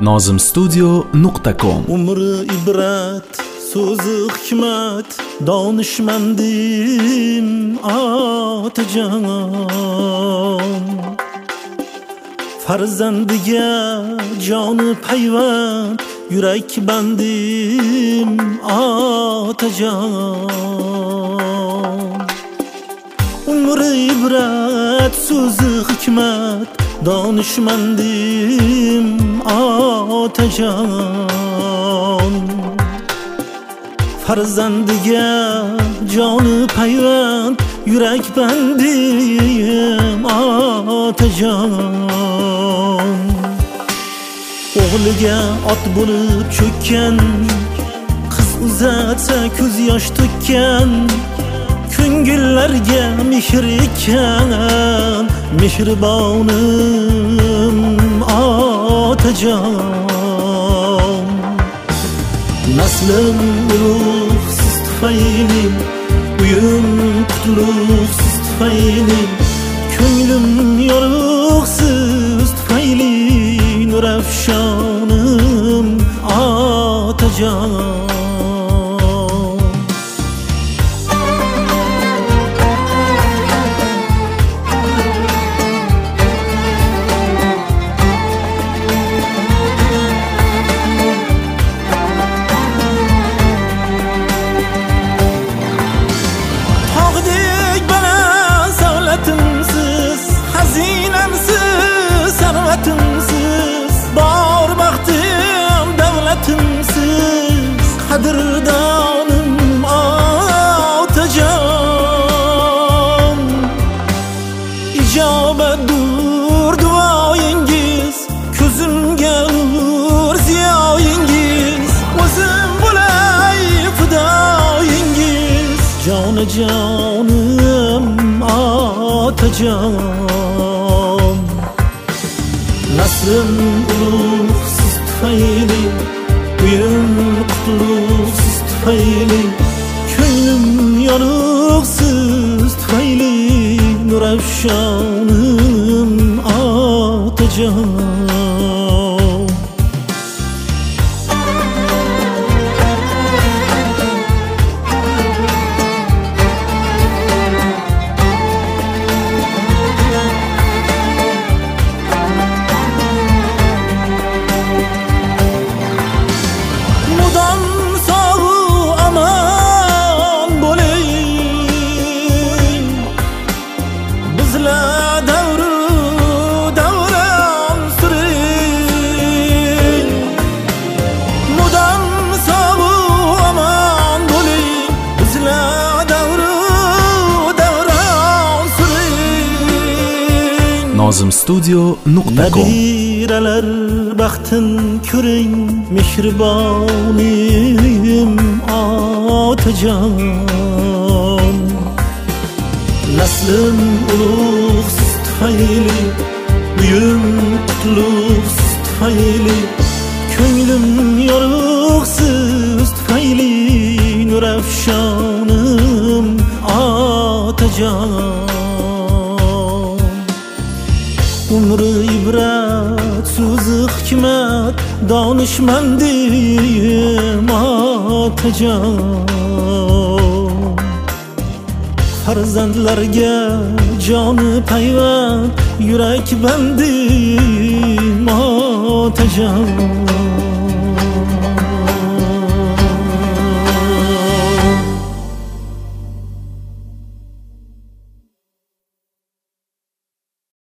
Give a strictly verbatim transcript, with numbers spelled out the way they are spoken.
nozim studio nuqta com. Umri ibrat, so'zi hikmat, donishmandim otajon. Farzandiga joni payvand, yurak bandim otajon. Umri ibrat, so'zi hikmat, donishmandim otajon. Farzandiga joni payvand, yurak bandim otajon. O'g'liga ot bo'lib cho'kkan, qiz uzatsa ko'z yosh to'kkan, ko'ngillarga mehr ekan mehribonim otajon. Naslim ulug' siz tufayli, uyim qutlug' siz tufayli, ko'nglim yorug' siz tufayli, nurafshonim otajon. Bor baxtim, davlatimsiz, qadrdonim otajon. Ijobatdur duoyingiz, ko'zimga nur ziyoyingiz, o'zim bo'lay fidoyingiz, jonajonim otajon. Nasrim ulug' siz tufayli, uyim qutlug' siz tufayli, ko'nglim yorug' siz tufayli, nurafshonim otajon. nozim studio nuqta com. Nabiralar baxtin ko'ring, mehribonim otajon. Naslim ulug' siz tufayli, uyim qutlug' siz tufayli, ko'nglim yorug' siz tufayli, nurafshonim otajon. Umri ibrat, so'zi hikmat, donishmandim otajon. Farzandlarga joni payvand, yurak bandim otajon.